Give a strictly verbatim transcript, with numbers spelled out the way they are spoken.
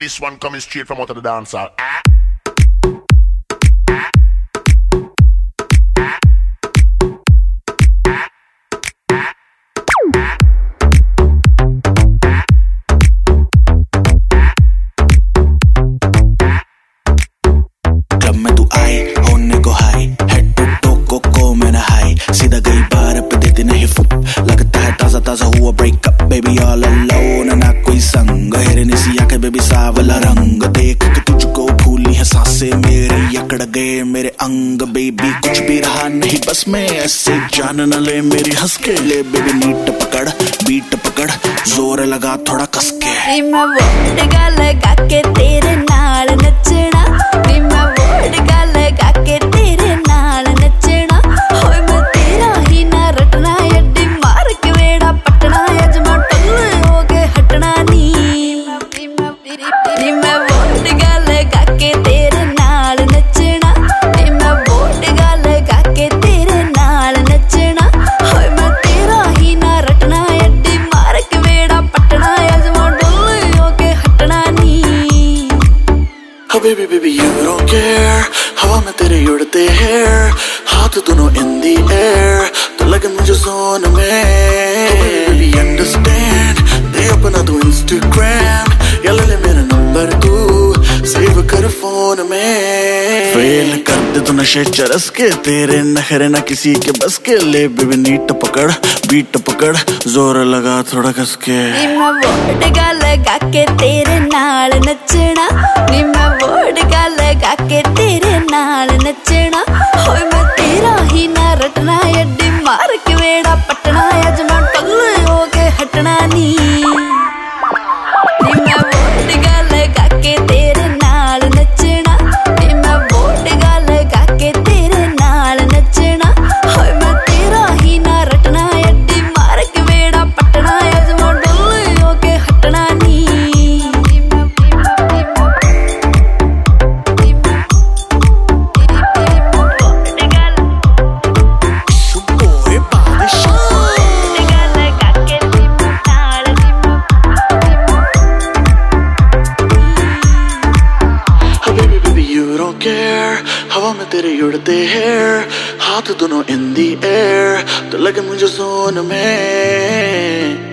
This one coming straight from out of the dance hall. Ah. Club में तू आई होने को हाई हेड टू टो को को मैंने हाई सीधा गई बार पे देती नहीं फुक लगता है ताजा ताजा हुआ ब्रेकअप बेबी ऑल अलोन ना कोई संग हेरने सी आंखें बेबी सावला रंग देख के तुझको भूली है सांसें मेरी अकड़ गए मेरे अंग बेबी कुछ भी रहा नहीं बस मैं ऐसे जान न ले मेरी हंस के ले बेबी नीट पकड़ बीट पकड़ जोर लगा थोड़ा कस के मैं वोडका लगा के तेरे नाल नचना मैं वोडका लगा के तेरे नाल नचना होए मैं तेरा ही ना रटना अड्डी मार के वेड़ा पटना अजमा टल्ले हो के हटना नी मैं वोडका लगा के तेरे नाल नचना मैं वोडका लगा के तेरे नाल नचना होए मैं तेरा ही ना रटना अड्डी मार के वेड़ा पटना अजमा टल्ले हो के हटना नी Oh baby baby you don't care हवा में तेरे उड़ते हैं हाथ दोनों in the air तो लगे मुझे जोन में Oh baby baby understand दे अपना तू Instagram या ले ले मेरा नंबर तू सेव कर फोन में फेल कर दे तू नशे चरस के तेरे नखरे ना किसी के बस के ले बेबी नीट पकड़ बीट पकड़ जोर लगा थोड़ा कस के मैं वोडका लगा के तेरे नाल नचना मैं वोडका लगा के तेरे नाल नचना होए मैं तेरा ही ना रटना अड्डी मार के वेड़ा पटना अजमा टल्ले हो के हटना नी मैं वोडका लगा के तेरे नाल नचना मैं वोडका लगा के तेरे नाल नचना होए मैं तेरा ही ना रटना अड्डी मार के वेड़ा पटना अजमा टल्ले हो के हटना नी हवा में तेरे उड़ते हैं हाथ दोनों in the air तो लगे मुझे जोन में